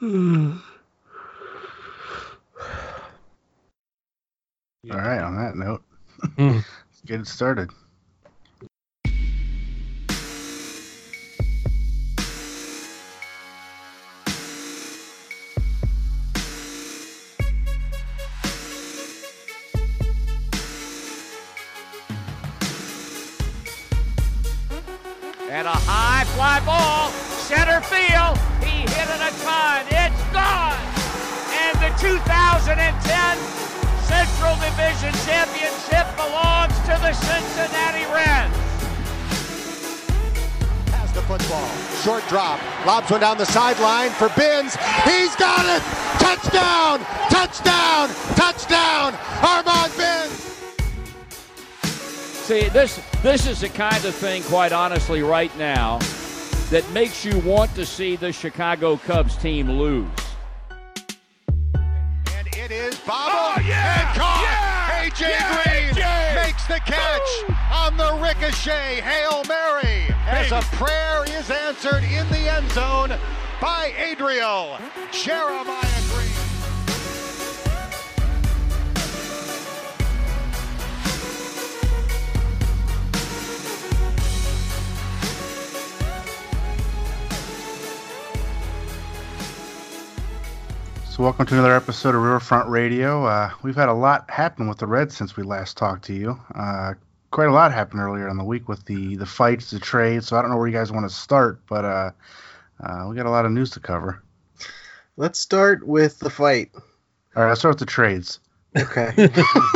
All right, on that note, let's get it started. And a high fly ball, center field. He hit it a ton. It's gone. And the 2010 Central Division Championship belongs to the Cincinnati Reds. Has the football. Short drop. Lobs one down the sideline for Binns. He's got it. Touchdown. Touchdown. Touchdown. Armand Binns. See, this is the kind of thing, quite honestly, right now, that makes you want to see the Chicago Cubs team lose. And it is bobbled and caught. A.J. Green makes the catch on the ricochet Hail Mary as a prayer is answered in the end zone by Adriel Jeremiah Green. So welcome to another episode of Riverfront Radio. We've had a lot happen with the Reds since we last talked to you. Quite a lot happened earlier in the week with the fights, the trades. So I don't know where you guys want to start, but we got a lot of news to cover. Let's start with the fight. All right, let's start with the trades. Okay.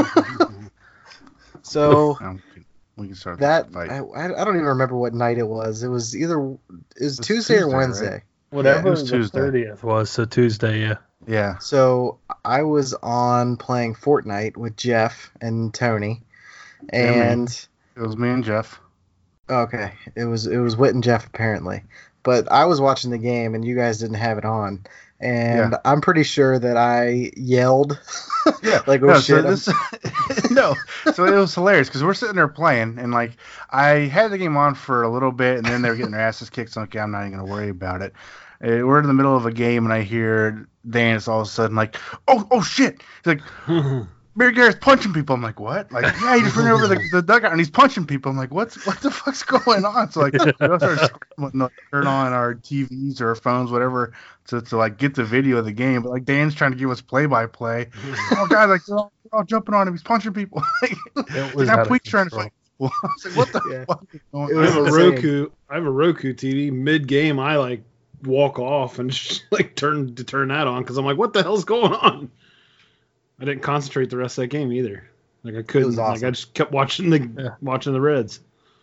So we can start that with the fight. I don't even remember what night it was. It was Tuesday or Wednesday. Right? Whatever the Tuesday. 30th was, so Tuesday, yeah. Yeah. So I was on playing Fortnite with Jeff and Tony, and it was me and Jeff. Okay, it was Whit and Jeff apparently, but I was watching the game and you guys didn't have it on, and I'm pretty sure that I yelled. Yeah, like no, shit. So so it was hilarious because we're sitting there playing, and like I had the game on for a little bit, and then they were getting their asses kicked. So okay, I'm not even gonna worry about it. We're in the middle of a game, and I hear Dance all of a sudden like, oh shit! He's like, Barry Garrett's punching people. I'm like, what? Like, yeah, he just ran over the dugout and he's punching people. I'm like, what the fuck's going on? So like, we all started turn on our TVs or our phones, whatever, to like get the video of the game. But like Dan's trying to give us play-by-play. Oh, guys, like they're all jumping on him. He's punching people. Like, trying to fight. Well, I was like, what the fuck is going on? I have a Roku TV. Mid-game, I like walk off and just like turn that on because I'm like, what the hell's going on? I didn't concentrate the rest of that game either. Like I couldn't. Awesome. Like I just kept watching the Reds.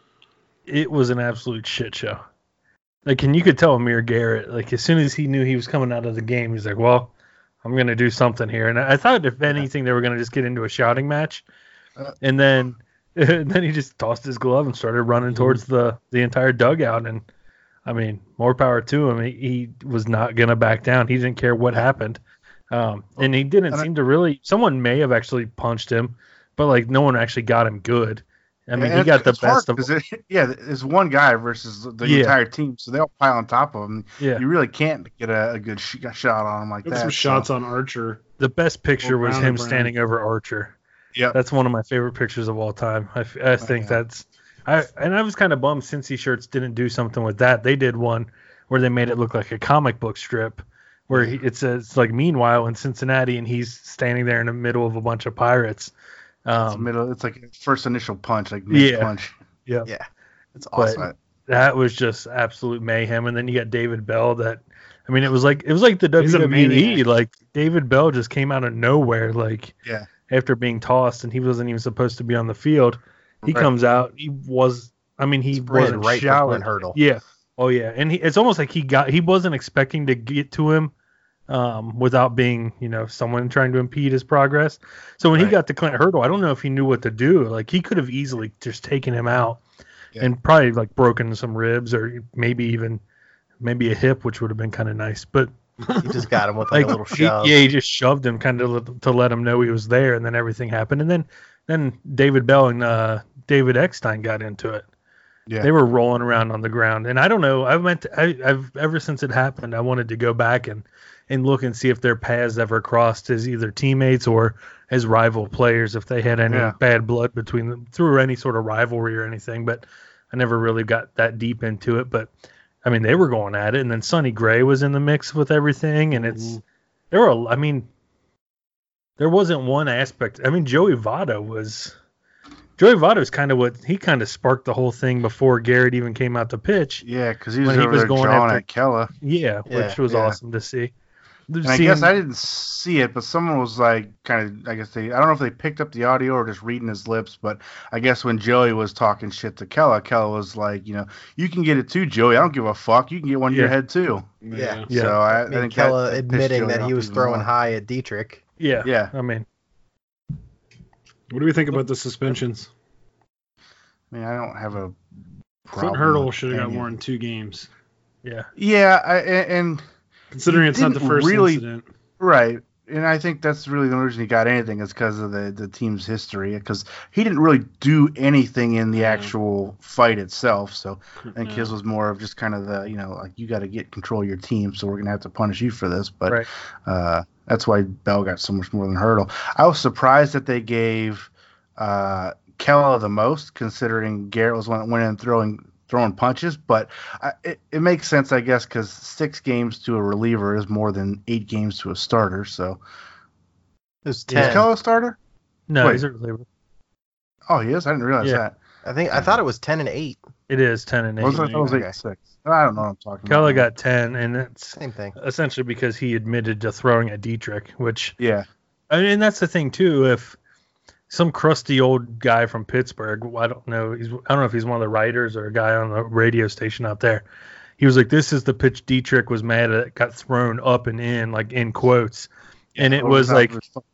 It was an absolute shit show. Like, and you could tell Amir Garrett, like as soon as he knew he was coming out of the game, he's like, well, I'm gonna do something here. And I thought if anything they were gonna just get into a shouting match, and then he just tossed his glove and started running towards the entire dugout. And I mean, more power to him. He was not gonna back down. He didn't care what happened. And he didn't seem to really. Someone may have actually punched him, but like no one actually got him good. I mean, he got the best of. It's one guy versus the entire team, so they all pile on top of him. Yeah. You really can't get a good shot on him like that. Some shots on Archer. The best picture was him standing over Archer. Yeah, that's one of my favorite pictures of all time. I think that's. I was kind of bummed Cincy Shirts didn't do something with that. They did one where they made it look like a comic book strip. Where it says like meanwhile in Cincinnati, and he's standing there in the middle of a bunch of pirates. It's like first initial punch, like punch. Yeah, it's awesome. But that was just absolute mayhem. And then you got David Bell. It was like the WWE. Like David Bell just came out of nowhere. Like after being tossed, and he wasn't even supposed to be on the field. He comes out. He wasn't right shouting hurdle. Yeah. Oh yeah, and it's almost like he wasn't expecting to get to him without being, someone trying to impede his progress. So when he got to Clint Hurdle, I don't know if he knew what to do. Like he could have easily just taken him out and probably like broken some ribs or maybe a hip, which would have been kind of nice. But he just got him with like a little shove. He just shoved him kind of to let him know he was there, and then everything happened. And then David Bell and David Eckstein got into it. Yeah. They were rolling around on the ground, and I don't know. I've ever since it happened, I wanted to go back and look and see if their paths ever crossed as either teammates or as rival players, if they had any bad blood between them through any sort of rivalry or anything. But I never really got that deep into it. But I mean, they were going at it, and then Sonny Gray was in the mix with everything, and there wasn't one aspect. I mean, Joey Votto was kind of he kind of sparked the whole thing before Garrett even came out to pitch. Yeah, because he was over there jawing at Kella. Yeah, which was awesome to see. And I guess I didn't see it, but someone was like, kind of, I guess I don't know if they picked up the audio or just reading his lips, but I guess when Joey was talking shit to Kella was like, you can get it too, Joey. I don't give a fuck. You can get one in your head too. Yeah. So I think Kella admitting that he was throwing high at Dietrich. Yeah. Yeah. I mean, what do we think about the suspensions? I mean, I don't have a Clint problem. Hurdle should have got more than 2 games. Yeah. Yeah, and considering it's not the first incident. Right. And I think that's really the only reason he got anything is because of the team's history, because he didn't really do anything in the actual fight itself. So I think his was more of just kind of the, like, you got to get control of your team, so we're going to have to punish you for this. But that's why Bell got so much more than Hurdle. I was surprised that they gave Kella the most, considering Garrett was one that went in throwing punches, but it makes sense, I guess, because 6 games to a reliever is more than 8 games to a starter. So it's 10. Is Kella a starter? No, he's a reliever. Oh, he is. I didn't realize that. I thought it was 10 and 8. It is 10 and 8. I thought it was 8 and 6. I don't know what I'm talking about. Kella got 10, and it's same thing. Essentially because he admitted to throwing at Dietrich, which and that's the thing too. If some crusty old guy from Pittsburgh, I don't know if he's one of the writers or a guy on the radio station out there. He was like, "This is the pitch Dietrich was mad at, got thrown up and in, like in quotes," and it was like,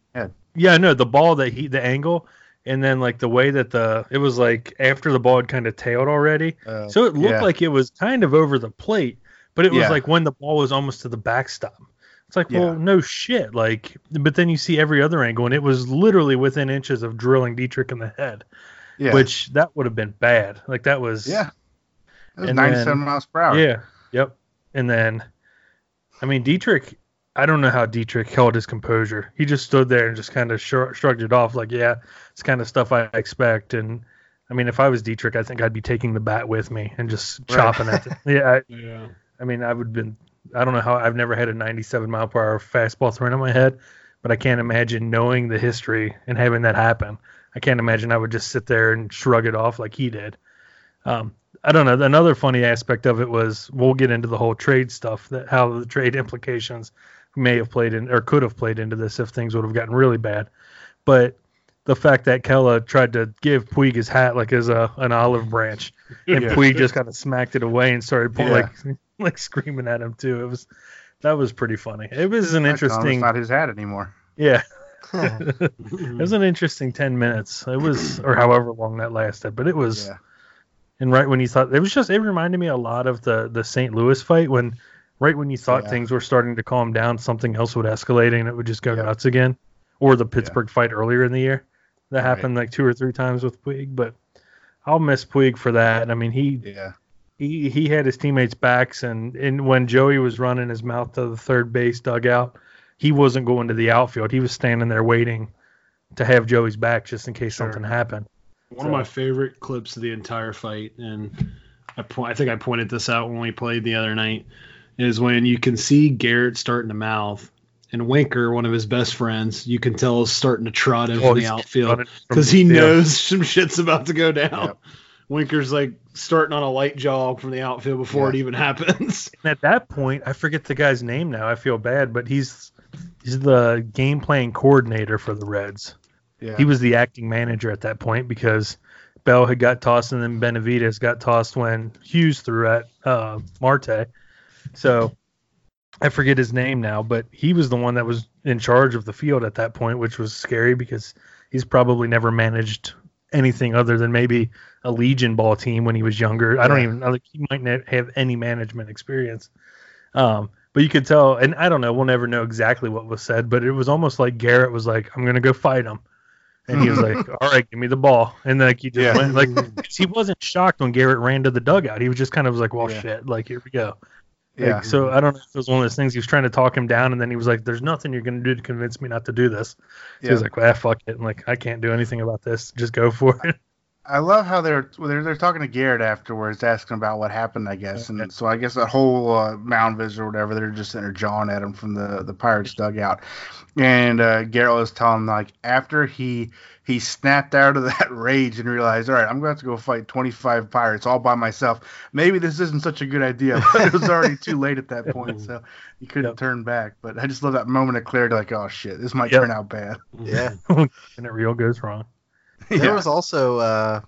the ball that the angle, and then like the way that it was like after the ball had kind of tailed already, so it looked like it was kind of over the plate, but it was like when the ball was almost to the backstop. It's like, well, no shit. Like, but then you see every other angle, and it was literally within inches of drilling Dietrich in the head, which that would have been bad. Like that was, it was 97 miles per hour. Yeah, yep. And then, I mean, Dietrich, I don't know how Dietrich held his composure. He just stood there and just kind of shrugged it off, like, yeah, it's kind of stuff I expect. And I mean, if I was Dietrich, I think I'd be taking the bat with me and just chopping at it. I mean, I would have been. I don't know how. I've never had a 97 mile per hour fastball thrown in my head, but I can't imagine knowing the history and having that happen. I can't imagine I would just sit there and shrug it off like he did. I don't know. Another funny aspect of it was, we'll get into the whole trade stuff, that how the trade implications may have played in or could have played into this if things would have gotten really bad. But the fact that Kella tried to give Puig his hat like as an olive branch, and Puig just kind of smacked it away and started like screaming at him too. That was pretty funny. It was an interesting. It's not his hat anymore. Yeah. It was an interesting 10 minutes. It was, or however long that lasted, but it was. Yeah. And right when you thought it reminded me a lot of the St. Louis fight when you thought things were starting to calm down, something else would escalate and it would just go nuts again. Or the Pittsburgh fight earlier in the year that happened like 2 or 3 times with Puig. But I'll miss Puig for that. I mean, he had his teammates' backs, and when Joey was running his mouth to the third base dugout, he wasn't going to the outfield. He was standing there waiting to have Joey's back just in case something happened. One of my favorite clips of the entire fight, and I think I pointed this out when we played the other night, is when you can see Garrett starting to mouth, and Winker, one of his best friends, you can tell is starting to trot in from the outfield because he knows some shit's about to go down. Yep. Winker's like starting on a light jog from the outfield before it even happens. And at that point, I forget the guy's name now. I feel bad, but he's the game playing coordinator for the Reds. Yeah. He was the acting manager at that point because Bell had got tossed and then Benavidez got tossed when Hughes threw at Marte. So I forget his name now, but he was the one that was in charge of the field at that point, which was scary because he's probably never managed anything other than maybe a Legion ball team when he was younger. I don't even know. Like, he might not have any management experience. But you could tell, and I don't know, we'll never know exactly what was said, but it was almost like Garrett was like, I'm going to go fight him. And he was like, all right, give me the ball. And like he just went, like, he wasn't shocked when Garrett ran to the dugout. He was just kind of like, well, shit, like, here we go. Like, so I don't know if it was one of those things he was trying to talk him down, and then he was like, there's nothing you're going to do to convince me not to do this. So he was like, well, fuck it. And like, I can't do anything about this. Just go for it. I love how they're talking to Garrett afterwards, asking about what happened, I guess. And so I guess that whole mound visit or whatever, they're just sitting there jawing at him from the Pirates dugout. And Garrett was telling him, like, after he snapped out of that rage and realized, all right, I'm going to have to go fight 25 Pirates all by myself. Maybe this isn't such a good idea, but it was already too late at that point, so he couldn't turn back. But I just love that moment of clarity, like, oh, shit, this might turn out bad. Yeah. And it real goes wrong. There was also,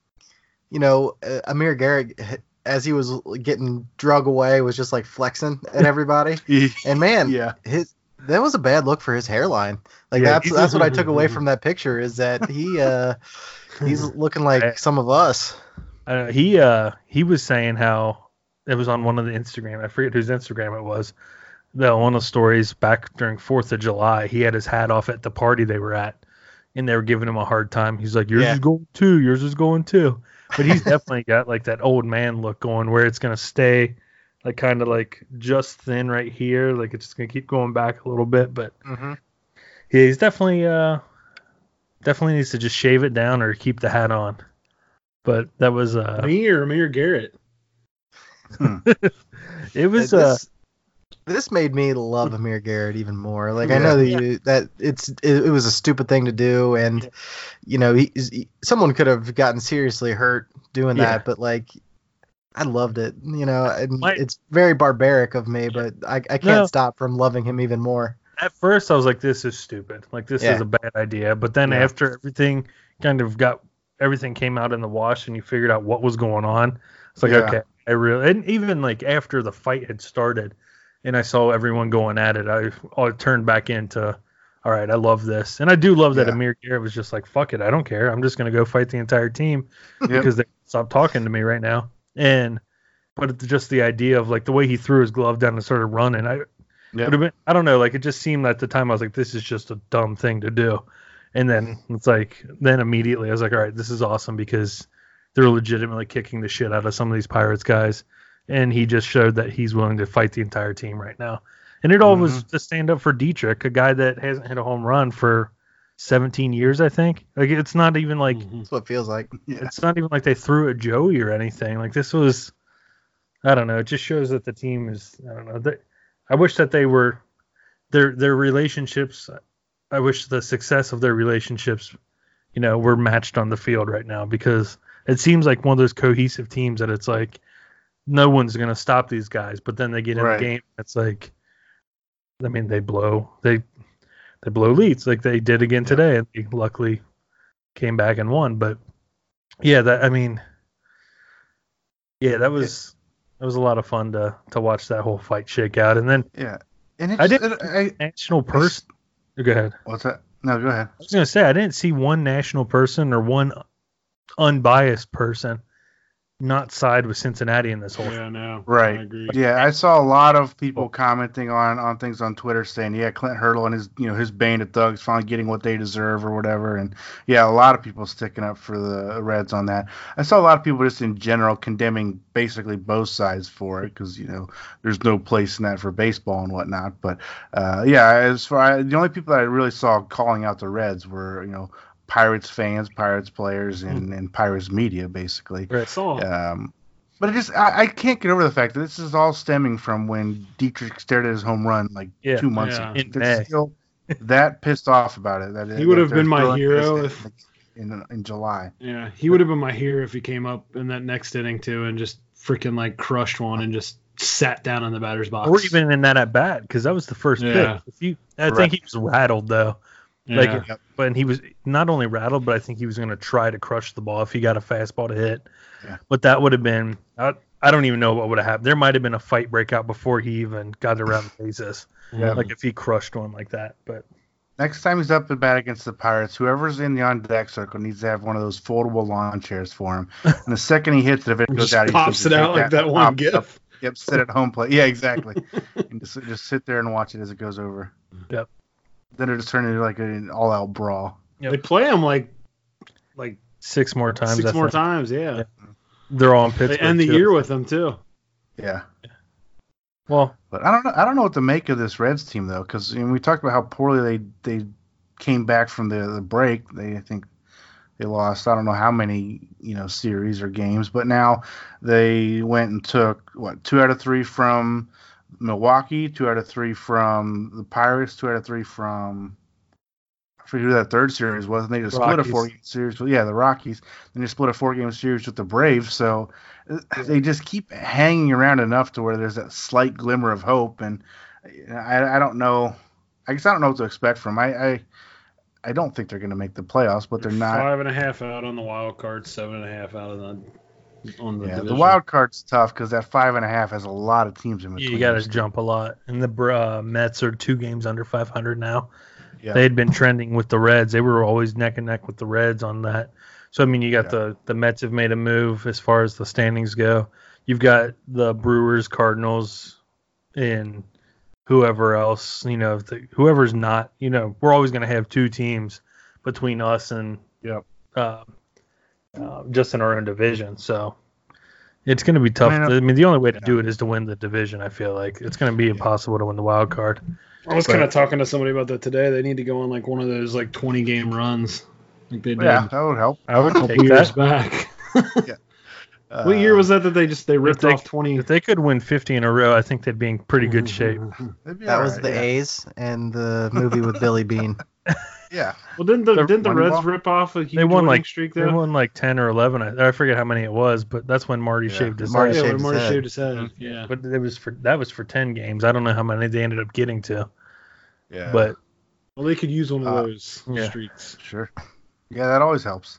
Amir Garrett, as he was getting drug away, was just like flexing at everybody. And man, that was a bad look for his hairline. Like that's what I took away from that picture, is that he's looking like some of us. He was saying how it was on one of the Instagram. I forget whose Instagram it was. One of the stories back during 4th of July. He had his hat off at the party they were at. And they were giving him a hard time. He's like, yours is going too. Yours is going too. But he's definitely got like that old man look going, where it's going to stay like kind of like just thin right here. Like it's just going to keep going back a little bit. But he's definitely needs to just shave it down or keep the hat on. But that was me or Amir Garrett. It was This made me love Amir Garrett even more. Like I know that it was a stupid thing to do, and someone could have gotten seriously hurt doing that, but like I loved it. It's very barbaric of me, but I can't stop from loving him even more. At first, I was like, "This is stupid. Like this is a bad idea." But then after everything came out in the wash, and you figured out what was going on, it's like okay, and even like after the fight had started. And I saw everyone going at it. I turned back into, all right, I love this. And I do love that Amir Garrett was just like, fuck it, I don't care. I'm just going to go fight the entire team because they stop talking to me right now. But it's just the idea of like the way he threw his glove down and started running. I don't know, like it just seemed at the time I was like, this is just a dumb thing to do. And then it's like, then immediately I was like, all right, this is awesome because they're legitimately kicking the shit out of some of these Pirates guys. And he just showed that he's willing to fight the entire team right now. And it all was to stand up for Dietrich, a guy that hasn't hit a home run for 17 years, I think. Like, it's not even like... That's what it feels like. It's not even like they threw at Joey or anything. Like, this was... I don't know. It just shows that the team is... I don't know. I wish that they were... Their relationships... I wish the success of their relationships, were matched on the field right now. Because it seems like one of those cohesive teams that it's like... No one's going to stop these guys, but then they get in the game. It's like, I mean, they blow leads like they did again today, and they luckily came back and won. But that was a lot of fun to watch that whole fight shake out. And then national person. Go ahead. What's that? No, go ahead. I was going to say I didn't see one national person or one unbiased person not side with Cincinnati in this whole thing. Yeah, no. Right. I agree. Yeah, I saw a lot of people commenting on things on Twitter saying, Clint Hurdle and his band of thugs finally getting what they deserve or whatever. And a lot of people sticking up for the Reds on that. I saw a lot of people just in general condemning basically both sides for it because, there's no place in that for baseball and whatnot. But as far the only people that I really saw calling out the Reds were, Pirates fans, Pirates players, and Pirates media, basically. Right. But I can't get over the fact that this is all stemming from when Dietrich stared at his home run 2 months ago. It's still that pissed off about it. He would have been my hero in July. Yeah, he would have been my hero if he came up in that next inning too and just freaking like crushed one and just sat down in the batter's box. Or even in that at bat, because that was the first pitch. I think he was rattled though. But he was not only rattled, but I think he was going to try to crush the ball if he got a fastball to hit. Yeah. But that would have been, I don't even know what would have happened. There might have been a fight breakout before he even got around the bases. Like if he crushed one like that. But next time he's up at bat against the Pirates, whoever's in the on-deck circle needs to have one of those foldable lawn chairs for him. And the second he hits it, if it goes out, he pops it out like that one gif. Yep, sit at home plate. Yeah, exactly. And just sit there and watch it as it goes over. Yep. Then it just turned into like an all-out brawl. They play them like 6 more times. 6 more times, yeah. They're all in Pittsburgh. They end the year with them too. Yeah. Well, but I don't know what to make of this Reds team though, because we talked about how poorly they came back from the break. I think they lost I don't know how many series or games, but now they went and took 2 out of 3 from Milwaukee, 2 out of 3 from the Pirates, 2 out of 3 from I forget who that third series was. And they just split a 4-game series. Well, yeah, the Rockies. Then they split a 4-game series with the Braves. So they just keep hanging around enough to where there's that slight glimmer of hope. And I don't know. I guess I don't know what to expect from them. I don't think they're going to make the playoffs, but they're not. 5.5 out on the wild card, 7.5 out on the division. The wild card's tough because that 5.5 has a lot of teams in between. You got to jump a lot, and the Mets are 2 games under 500 now. Yeah. They had been trending with the Reds. They were always neck and neck with the Reds on that. So I mean, you got the Mets have made a move as far as the standings go. You've got the Brewers, Cardinals, and whoever else, whoever's not, we're always going to have 2 teams between us and just in our own division. So it's going to be tough. I mean, the only way to do it is to win the division. I feel like it's going to be impossible to win the wild card. I was kind of talking to somebody about that today. They need to go on one of those 20-game runs like they did. Yeah, that would help. I would take years that. back. Yeah. What year was that they ripped off 20? If they could win 50 in a row, I think they'd be in pretty good shape. That was the A's and the movie with Billy Bean. Yeah. Well, didn't the Reds rip off a huge winning streak there? They won 10 or 11. I forget how many it was, but that's when Marty shaved his head. Marty shaved his head. Yeah. But that was for 10 games. I don't know how many they ended up getting to. Yeah. But they could use one of those streaks. Sure. Yeah, that always helps.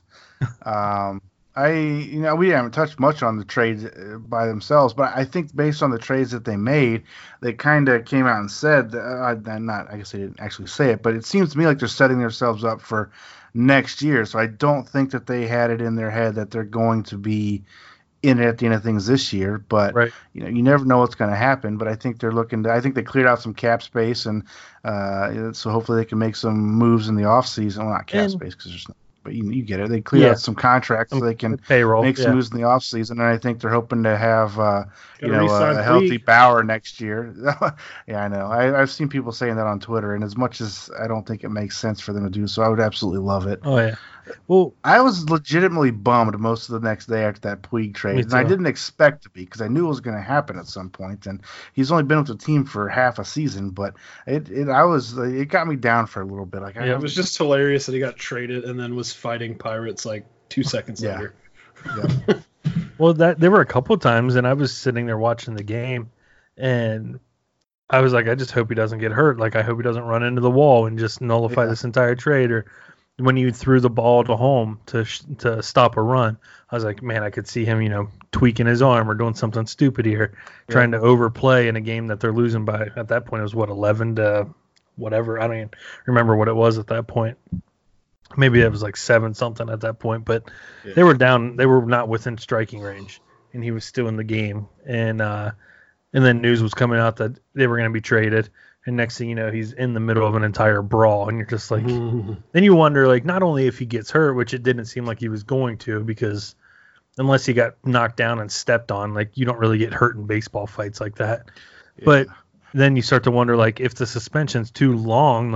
We haven't touched much on the trades by themselves, but I think based on the trades that they made, they kind of came out and said, I guess they didn't actually say it, but it seems to me like they're setting themselves up for next year. So I don't think that they had it in their head that they're going to be in it at the end of things this year. But you never know what's going to happen. But I think they're I think they cleared out some cap space, and so hopefully they can make some moves in the offseason. Well, not cap space because there's not. But you get it. They clear out some contracts so they can make some moves in the offseason. And I think they're hoping to have a healthy Bauer next year. Yeah, I know. I've seen people saying that on Twitter, and as much as I don't think it makes sense for them to do so, I would absolutely love it. Oh, yeah. Well, I was legitimately bummed most of the next day after that Puig trade, and I didn't expect to be because I knew it was going to happen at some point. And he's only been with the team for half a season, but it got me down for a little bit. It was just hilarious that he got traded and then was fighting Pirates 2 seconds later. Yeah. Well, there were a couple times, and I was sitting there watching the game, and I was like, I just hope he doesn't get hurt. I hope he doesn't run into the wall and just nullify this entire trade. Or when he threw the ball to home to stop a run, I was like, man, I could see him, tweaking his arm or doing something stupid here, trying to overplay in a game that they're losing by. At that point, it was 11 to whatever. I don't even remember what it was at that point. Maybe it was 7-something at that point, but they were down. They were not within striking range, and he was still in the game. And then news was coming out that they were going to be traded. And next thing you know, he's in the middle of an entire brawl, and you're just like, then you wonder, not only if he gets hurt, which it didn't seem like he was going to, because unless he got knocked down and stepped on, you don't really get hurt in baseball fights like that. Yeah. But then you start to wonder, if the suspension's too long,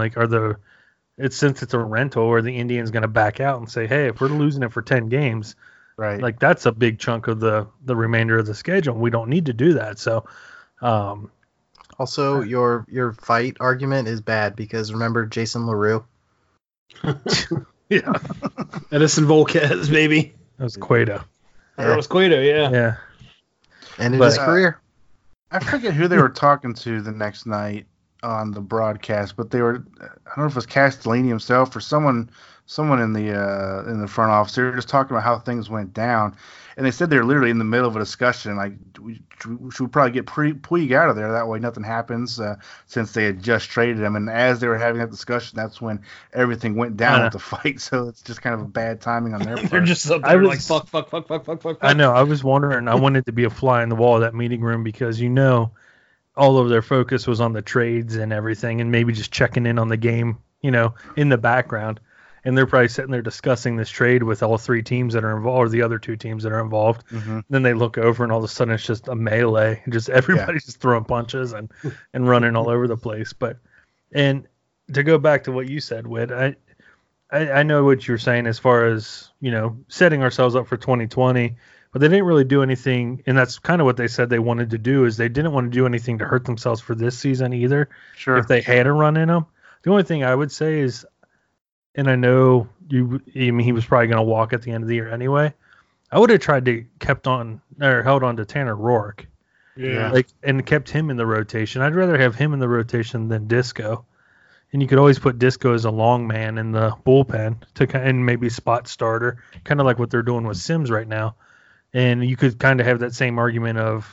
since it's a rental, or the Indians going to back out and say, hey, if we're losing it for 10 games, right? That's a big chunk of the remainder of the schedule. We don't need to do that. So, also, your fight argument is bad because remember Jason LaRue? Yeah. Edison Volquez, baby. That was Cueto. That was Cueto, yeah. Yeah. Ended his career. I forget who they were talking to the next night on the broadcast, but they were, I don't know if it was Castellini himself or someone in the front office. They were just talking about how things went down. And they said they're literally in the middle of a discussion, we should probably get Puig out of there. That way nothing happens, since they had just traded him. And as they were having that discussion, that's when everything went down with the fight. So it's just kind of a bad timing on their part. They're just up there fuck. I know. I was wondering. I wanted to be a fly in the wall of that meeting room because, all of their focus was on the trades and everything and maybe just checking in on the game, in the background. and they're probably sitting there discussing this trade with all three teams that are involved, or the other two teams that are involved. Mm-hmm. Then they look over, and all of a sudden it's just a melee, just everybody's just throwing punches and running all over the place. And to go back to what you said, Whit, I know what you're saying as far as, setting ourselves up for 2020, but they didn't really do anything, and that's kind of what they said they wanted to do, is they didn't want to do anything to hurt themselves for this season either. Sure. If they had a run in them. The only thing I would say is, and I know he was probably going to walk at the end of the year anyway, I would have tried to held on to Tanner Roark. Yeah. And kept him in the rotation. I'd rather have him in the rotation than Disco. And you could always put Disco as a long man in the bullpen and maybe spot starter, kind of like what they're doing with Sims right now. And you could kind of have that same argument of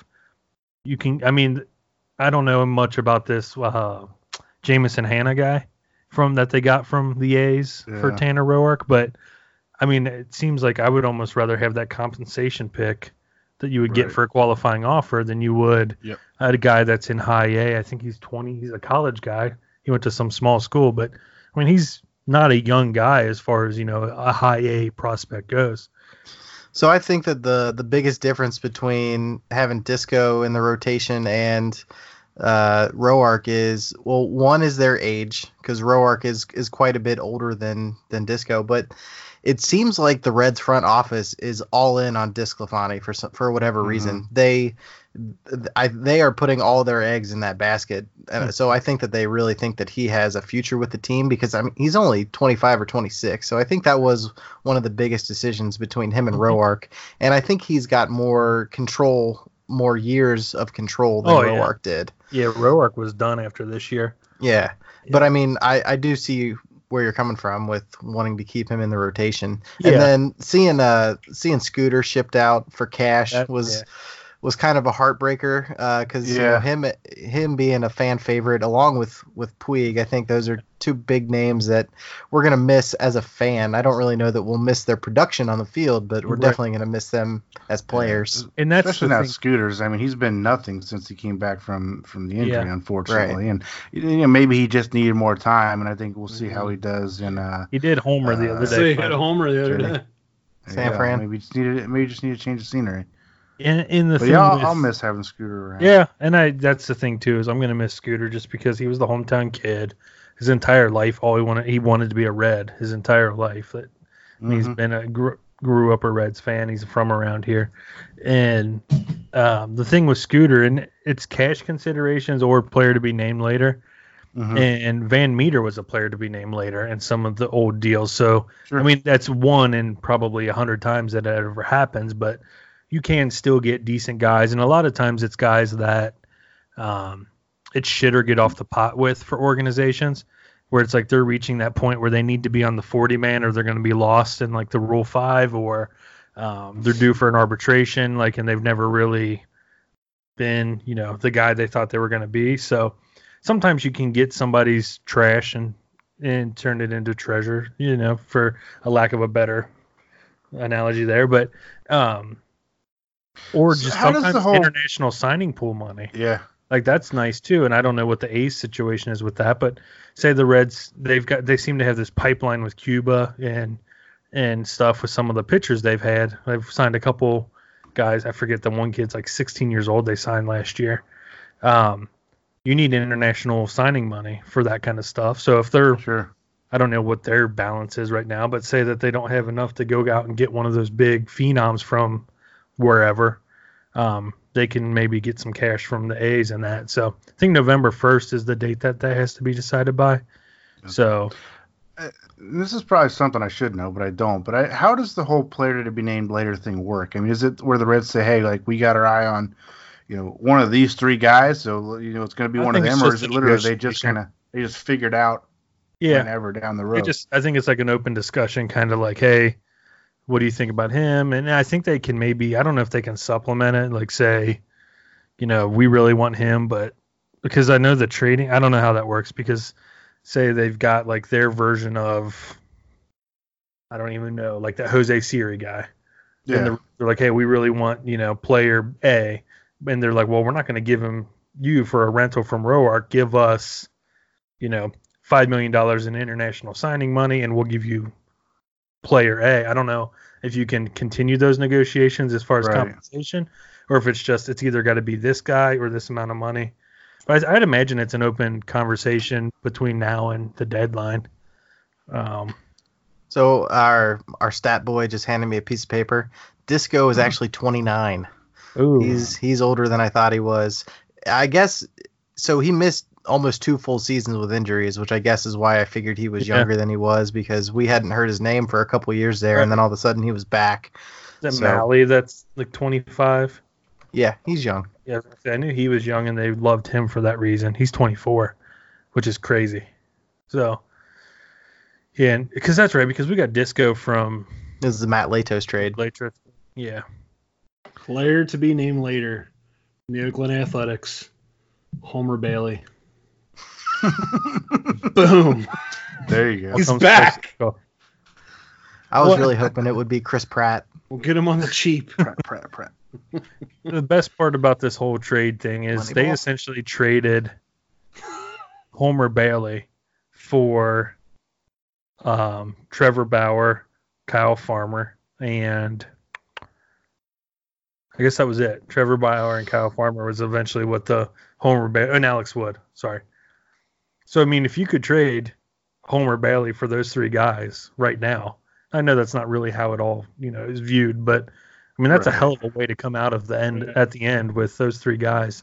I don't know much about this Jameson Hanna guy that they got from the A's for Tanner Roark, but it seems like I would almost rather have that compensation pick that you would get for a qualifying offer than you would a guy that's in high A. I think he's 20. He's a college guy. He went to some small school, but he's not a young guy as far as, a high A prospect goes. So I think that the biggest difference between having Disco in the rotation and Roark is, well, one is their age, because Roark is quite a bit older than Disco, but it seems like the Reds front office is all in on DeSclafani for whatever reason. They are putting all their eggs in that basket. So I think that they really think that he has a future with the team, because he's only 25 or 26. So I think that was one of the biggest decisions between him and Roark. And I think he's got more years of control than Roark did. Yeah, Roark was done after this year. Yeah. But I do see where you're coming from with wanting to keep him in the rotation. And then seeing Scooter shipped out for cash was kind of a heartbreaker, because him being a fan favorite along with Puig, I think those are two big names that we're going to miss as a fan. I don't really know that we'll miss their production on the field, but we're definitely going to miss them as players. And that's especially now Scooters. He's been nothing since he came back from the injury, unfortunately. Right. And maybe he just needed more time, and I think we'll see how he does. He did homer the other day. He hit a homer the other day. San Fran. Maybe just need to change the scenery. I'll miss having Scooter around. Yeah, and that's the thing too, is I'm gonna miss Scooter just because he was the hometown kid. His entire life, he wanted to be a Red his entire life. He's been grew up a Reds fan. He's from around here, and the thing with Scooter, and it's cash considerations or player to be named later. And Van Meter was a player to be named later in some of the old deals. So that's one in probably 100 times that ever happens, but you can still get decent guys, and a lot of times it's guys that it's shit or get off the pot with for organizations, where it's like they're reaching that point where they need to be on the 40-man or they're going to be lost in like the Rule 5, or they're due for an arbitration, and they've never really been, the guy they thought they were going to be. So sometimes you can get somebody's trash and turn it into treasure, for a lack of a better analogy there. But or just sometimes international signing pool money. Yeah. That's nice too. And I don't know what the A's situation is with that, but say the Reds, they seem to have this pipeline with Cuba and stuff with some of the pitchers they've had. They've signed a couple guys. I forget, the one kid's 16 years old they signed last year. You need international signing money for that kind of stuff. So if they're I don't know what their balance is right now, but say that they don't have enough to go out and get one of those big phenoms from wherever, they can maybe get some cash from the A's and that. So I think November 1st is the date that has to be decided by. So this is probably something I should know, but I don't. But how does the whole player to be named later thing work? Is it where the Reds say, hey, we got our eye on, one of these three guys, so it's going to be one of them, or is it literally they just figured out whenever down the road? I think it's like an open discussion, kind of like, hey, what do you think about him? And I think they can maybe, I don't know if they can supplement it, say, we really want him, but because I know the trading, I don't know how that works, because say they've got their version of, I don't even know, that Jose Siri guy. Yeah. And they're like, hey, we really want, player A. And they're like, well, we're not going to give him you for a rental from Roark. Give us, $5 million in international signing money, and we'll give you player A. I don't know if you can continue those negotiations as far as compensation, or if it's either got to be this guy or this amount of money. But I'd imagine it's an open conversation between now and the deadline. So our stat boy just handed me a piece of paper. Disco is actually 29. Ooh. He's older than I thought he was. I guess so. He missed almost 2 full seasons with injuries, which I guess is why I figured he was younger than he was, because we hadn't heard his name for a couple years there, and then all of a sudden he was back. Is that Malley that's like 25? Yeah, he's young. Yeah, I knew he was young, and they loved him for that reason. He's 24, which is crazy. So, yeah, because that's right, because we got Disco from... This is the Matt Latos trade. Latos, yeah. Player to be named later in the Oakland Athletics, Homer Bailey. Boom. There you go. He's back. I was really hoping it would be Chris Pratt. We'll get him on the cheap. Pratt. The best part about this whole trade thing is they essentially traded Homer Bailey for Trevor Bauer, Kyle Farmer, and I guess that was it. Trevor Bauer and Kyle Farmer was eventually what the Homer Bailey and Alex Wood. Sorry. So, I mean, if you could trade Homer Bailey for those 3 guys right now, I know that's not really how it all, is viewed, but I mean, that's a hell of a way to come out of the end at the end with those 3 guys,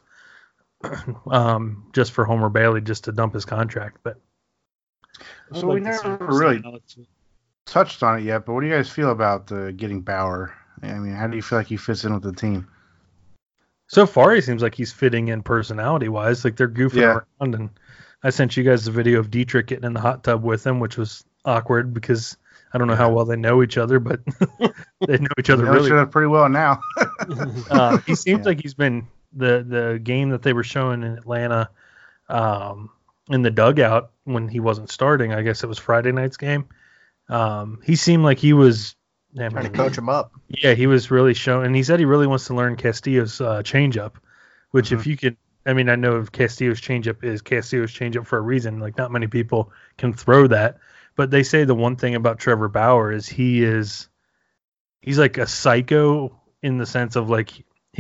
just for Homer Bailey, just to dump his contract. But so we never really touched on it yet. But what do you guys feel about getting Bauer? I mean, how do you feel like he fits in with the team? So far, he seems like he's fitting in personality-wise. Like, they're goofing around, and I sent you guys a video of Dietrich getting in the hot tub with him, which was awkward because I don't know how well they know each other, but they know each other really well. Pretty well now. He seems like he's been the game that they were showing in Atlanta in the dugout when he wasn't starting. I guess it was Friday night's game. He seemed like he was trying to coach him up. Yeah, he was really showing, and he said he really wants to learn Castillo's changeup, which if you could. I mean, I know Castillo's changeup for a reason. Like, not many people can throw that. But they say the one thing about Trevor Bauer is he's like a psycho in the sense of, like,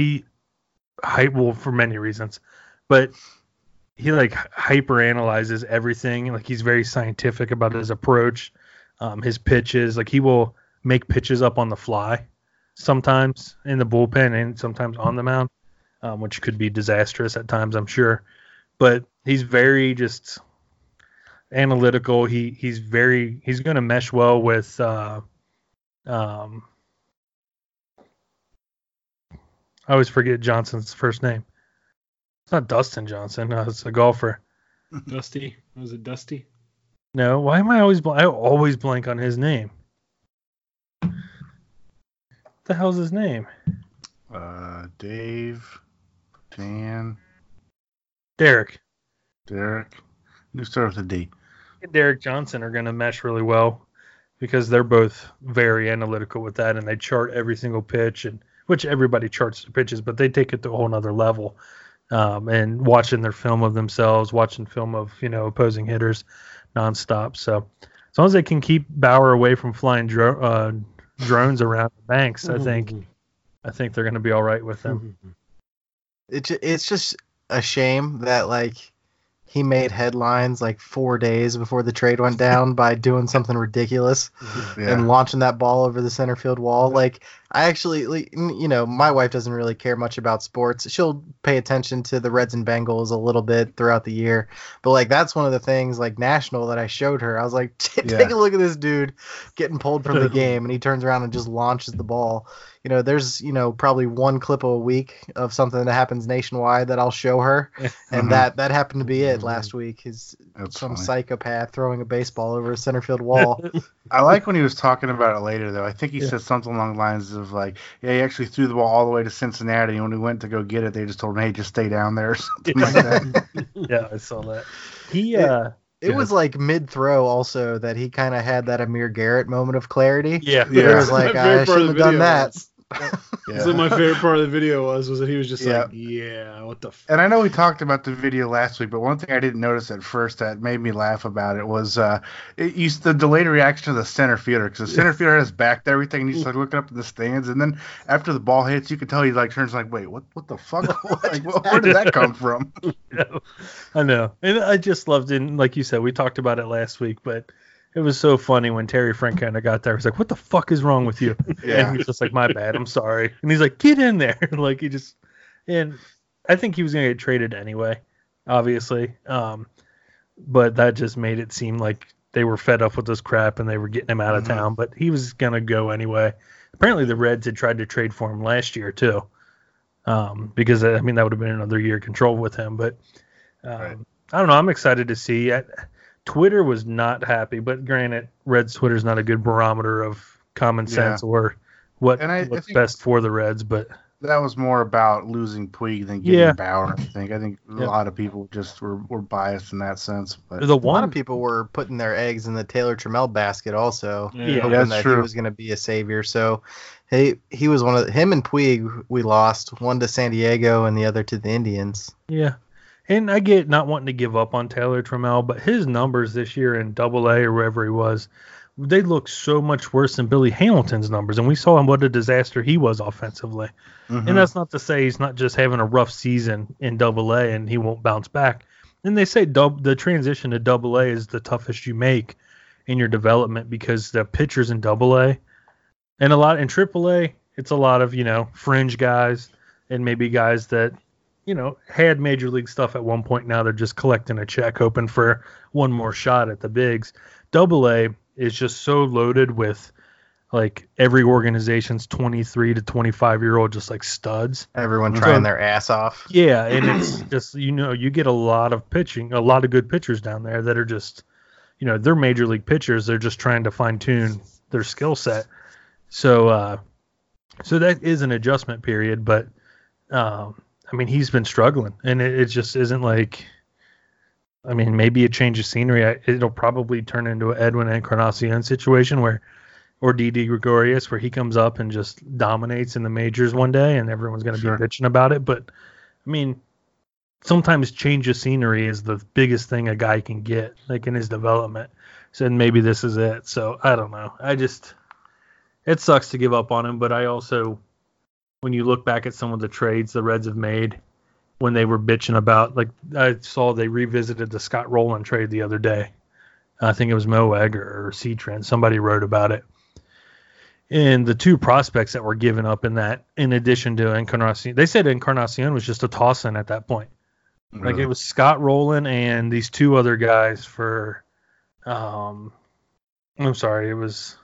for many reasons, but he, like, hyper analyzes everything. Like, he's very scientific about his approach, his pitches. Like, he will make pitches up on the fly sometimes in the bullpen and sometimes on the mound. Which could be disastrous at times, I'm sure. But he's very just analytical. He's going to mesh well with I always forget Johnson's first name. It's not Dustin Johnson. No, it's a golfer. Dusty. Was it Dusty? No. Why am I always blank on his name? What the hell's his name? Dave. Dan. Derek. You start with a D. And Derek Johnson are going to mesh really well because they're both very analytical with that, and they chart every single pitch, and which everybody charts their pitches, but they take it to a whole nother level. And watching their film of themselves, watching film of opposing hitters nonstop. So as long as they can keep Bauer away from flying drones around the banks, I think they're going to be all right with them. It's just a shame that, like, he made headlines like 4 days before the trade went down by doing something ridiculous and launching that ball over the center field wall. Like, I actually, my wife doesn't really care much about sports. She'll pay attention to the Reds and Bengals a little bit throughout the year. But, like, that's one of the things, like, national that I showed her. I was like, take a look at this dude getting pulled from the game, and he turns around and just launches the ball. There's, probably one clip a week of something that happens nationwide that I'll show her. And that happened to be it last week. That's some psychopath throwing a baseball over a center field wall. I like when he was talking about it later, though. I think he said something along the lines of, like, he actually threw the ball all the way to Cincinnati. And when he went to go get it, they just told him, hey, just stay down there or something like that. Yeah, I saw that. It was like mid-throw also that he kind of had that Amir Garrett moment of clarity. Yeah. It was like, I shouldn't have done that. So my favorite part of the video was that he was just like, what the And I know we talked about the video last week, but one thing I didn't notice at first that made me laugh about it was the delayed reaction of the center fielder, because the center fielder has backed everything and he's like looking up at the stands, and then after the ball hits, you can tell he like turns like, wait, what the fuck? Like, where did that come from? I know, and I just loved it. And like you said, we talked about it last week, but it was so funny when Terry Francona got there. He's like, what the fuck is wrong with you? Yeah. And he's just like, my bad, I'm sorry. And he's like, get in there. Like, and I think he was going to get traded anyway, obviously. But that just made it seem like they were fed up with this crap and they were getting him out of town. But he was going to go anyway. Apparently the Reds had tried to trade for him last year too. Because, I mean, that would have been another year of control with him. But I don't know. I'm excited to see. Twitter was not happy, but granted, Reds Twitter is not a good barometer of common sense or what's best for the Reds. But that was more about losing Puig than getting Bauer. I think a lot of people just were biased in that sense. But a lot of people were putting their eggs in the Taylor Trammell basket also, hoping that he was going to be a savior. So he was one of him and Puig. We lost one to San Diego and the other to the Indians. Yeah. And I get not wanting to give up on Taylor Trammell, but his numbers this year in Double-A or wherever he was, they look so much worse than Billy Hamilton's numbers. And we saw him what a disaster he was offensively. Mm-hmm. And that's not to say he's not just having a rough season in Double-A and he won't bounce back. And they say the transition to Double-A is the toughest you make in your development because the pitchers in Double-A and a lot in Triple-A, it's a lot of, fringe guys and maybe guys that had major league stuff at one point. Now they're just collecting a check, hoping for one more shot at the bigs. Double-A is just so loaded with like every organization's 23 to 25-year-old just like studs. Everyone trying their ass off. Yeah, and it's just you get a lot of pitching, a lot of good pitchers down there that are just they're major league pitchers. They're just trying to fine tune their skill set. So that is an adjustment period, but I mean, he's been struggling, and it just isn't like. I mean, maybe a change of scenery. It'll probably turn into an Edwin Encarnacion situation or Didi Gregorius, where he comes up and just dominates in the majors one day, and everyone's going to be bitching about it. But I mean, sometimes change of scenery is the biggest thing a guy can get, like in his development. So maybe this is it. So I don't know. It sucks to give up on him, but I also. When you look back at some of the trades the Reds have made when they were bitching about, like I saw they revisited the Scott Rowland trade the other day. I think it was Mo Egger or C-Trend. Somebody wrote about it. And the two prospects that were given up in that, in addition to Encarnacion, they said Encarnacion was just a toss-in at that point. Really? Like it was Scott Rowland and these two other guys for, I'm sorry, it was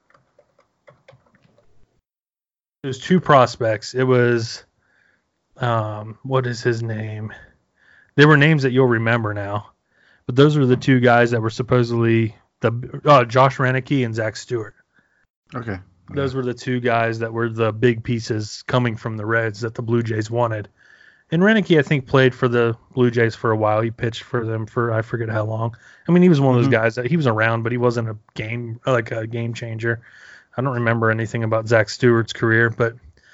two prospects. It was, what is his name? They were names that you'll remember now, but those were the two guys that were supposedly Josh Renicky and Zach Stewart. Okay. Those were the two guys that were the big pieces coming from the Reds that the Blue Jays wanted. And Renicky, I think, played for the Blue Jays for a while. He pitched for them for I forget how long. I mean, he was one of those guys that he was around, but he wasn't a game changer. I don't remember anything about Zach Stewart's career, but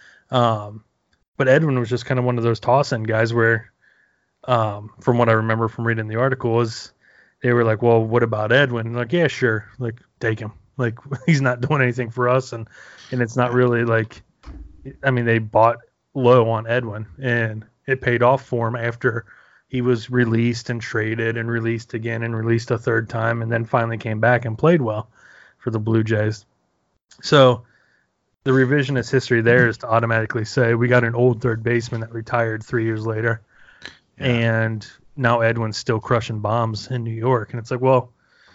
Edwin was just kind of one of those toss-in guys where, from what I remember from reading the article, is they were like, well, what about Edwin? Like, yeah, sure. Like, take him. Like, he's not doing anything for us. And it's not really like, I mean, they bought low on Edwin and it paid off for him after he was released and traded and released again and released a third time and then finally came back and played well for the Blue Jays. So the revisionist history there is to automatically say we got an old third baseman that retired 3 years later, and now Edwin's still crushing bombs in New York. And it's like, well,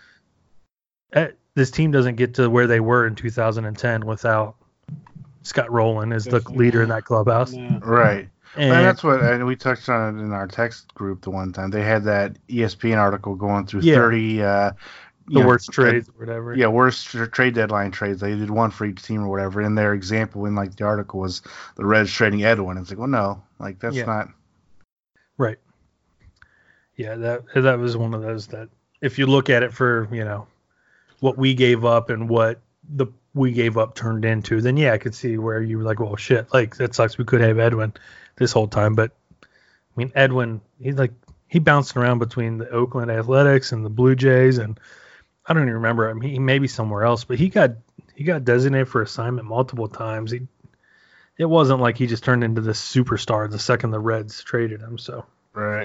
this team doesn't get to where they were in 2010 without Scott Rowland as the leader in that clubhouse. Yeah. Right. And that's what we touched on it in our text group the one time. They had that ESPN article going through 30 worst trades or whatever. Yeah, worst trade deadline trades. They did one for each team or whatever. And their example in like the article was the Reds trading Edwin. It's like, well, no, like that's not right. Yeah, that was one of those that if you look at it for what we gave up and what the we gave up turned into, then yeah, I could see where you were like, well, shit, like that sucks. We could have Edwin this whole time, but I mean, Edwin, he bounced around between the Oakland Athletics and the Blue Jays, and I don't even remember. I mean, he may be somewhere else, but he got designated for assignment multiple times. It wasn't like he just turned into this superstar the second the Reds traded him. So Right.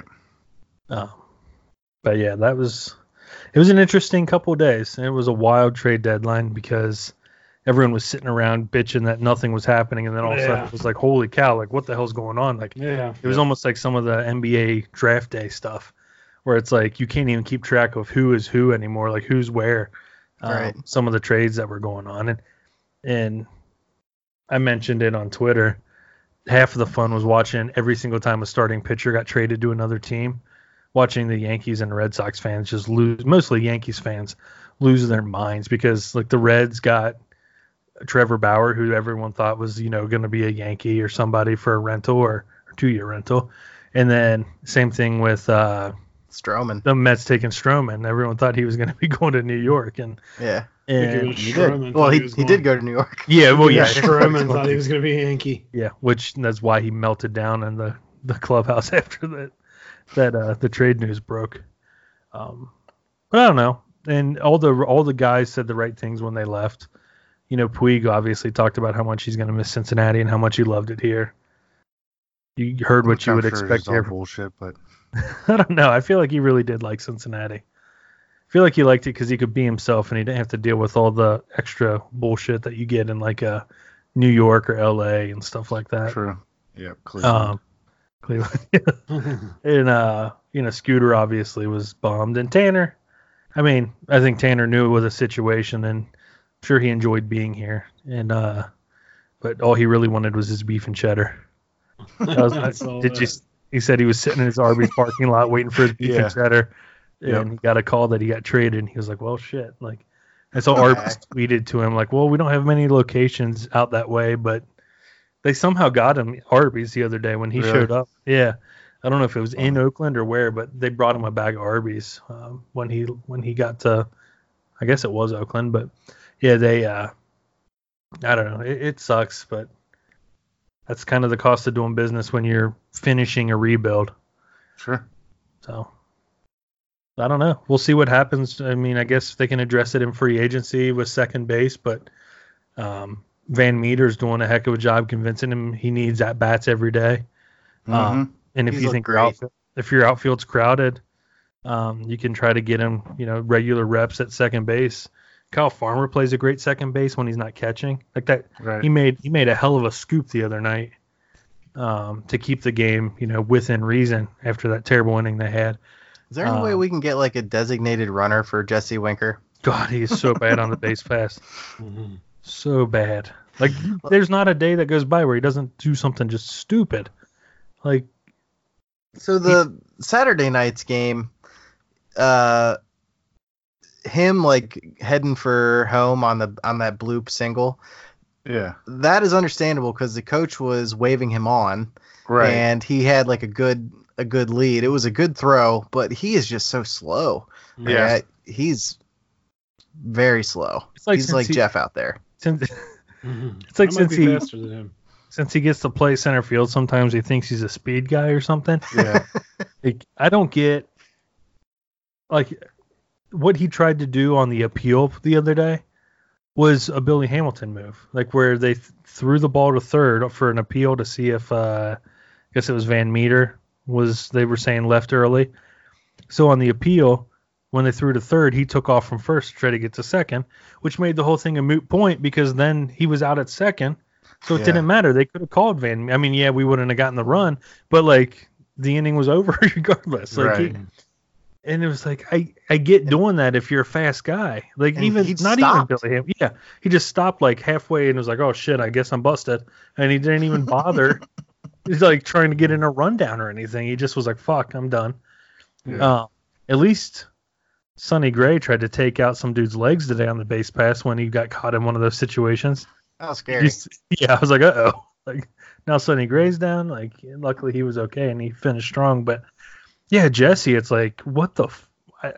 But yeah, it was an interesting couple of days, and it was a wild trade deadline because everyone was sitting around bitching that nothing was happening, and then all of a sudden it was like, holy cow, like what the hell's going on? Like it was almost like some of the NBA draft day stuff where it's like you can't even keep track of who is who anymore, like who's where. Right. Some of the trades that were going on, and I mentioned it on Twitter. Half of the fun was watching every single time a starting pitcher got traded to another team, watching the Yankees and Red Sox fans just lose, mostly Yankees fans lose their minds because like the Reds got Trevor Bauer, who everyone thought was, going to be a Yankee or somebody for a rental or 2-year rental. And then same thing with Stroman. The Mets taking Stroman. Everyone thought he was going to be going to New York. And He did. Well, he did go to New York. Yeah, well, yeah. Stroman thought he was going to be a Yankee. Yeah, which that's why he melted down in the clubhouse after that the trade news broke. But I don't know. And all the guys said the right things when they left. Puig obviously talked about how much he's going to miss Cincinnati and how much he loved it here. You heard what you would expect here. Bullshit, but I don't know. I feel like he really did like Cincinnati. I feel like he liked it because he could be himself and he didn't have to deal with all the extra bullshit that you get in like a New York or LA and stuff like that. True. Yeah, Cleveland. And Scooter obviously was bummed, and Tanner. I mean, I think Tanner knew it was a situation, and I'm sure he enjoyed being here. And but all he really wanted was his beef and cheddar. He said he was sitting in his Arby's parking lot waiting for his beef and cheddar, and he got a call that he got traded, and he was like, well, shit. Like, and so Arby's tweeted to him, like, well, we don't have many locations out that way, but they somehow got him Arby's the other day when he showed up. Yeah. I don't know if it was in Oakland or where, but they brought him a bag of Arby's when he got to, I guess it was Oakland, but yeah, they, I don't know. It sucks, but that's kind of the cost of doing business when you're finishing a rebuild. Sure. So I don't know. We'll see what happens. I mean, I guess they can address it in free agency with second base, but Van Meter's doing a heck of a job convincing him he needs at bats every day. And if you think if your outfield's crowded, you can try to get him, regular reps at second base. Kyle Farmer plays a great second base when he's not catching like that. Right. He made a hell of a scoop the other night to keep the game, within reason after that terrible inning they had. Is there any way we can get like a designated runner for Jesse Winker? God, he is so bad on the base pass. So bad. Like, there's not a day that goes by where he doesn't do something just stupid. Like, so the Saturday night's game, him like heading for home on that bloop single. Yeah. That is understandable because the coach was waving him on. Right. And he had like a good lead. It was a good throw, but he is just so slow. Yeah. He's very slow. Like he's like Jeff out there. It's like since he gets to play center field, sometimes he thinks he's a speed guy or something. Yeah. Like, I don't get like what he tried to do on the appeal the other day was a Billy Hamilton move, like where they threw the ball to third for an appeal to see if I guess it was Van Meter they were saying left early. So on the appeal, when they threw to third, he took off from first to try to get to second, which made the whole thing a moot point because then he was out at second. So it didn't matter. They could have called Van. I mean, yeah, we wouldn't have gotten the run, but like the inning was over regardless. Like, right. And it was like, I get doing that if you're a fast guy. Like, and even not stopped. even Billy Ham. Yeah, he just stopped like halfway and was like, oh shit, I guess I'm busted. And he didn't even bother. He's like trying to get in a rundown or anything. He just was like, fuck, I'm done. Yeah. At least Sonny Gray tried to take out some dude's legs today on the base pass when he got caught in one of those situations. That was scary. Yeah, I was like, uh-oh. Like, now Sonny Gray's down. Like, luckily he was okay and he finished strong. But, yeah, Jesse, it's like, what the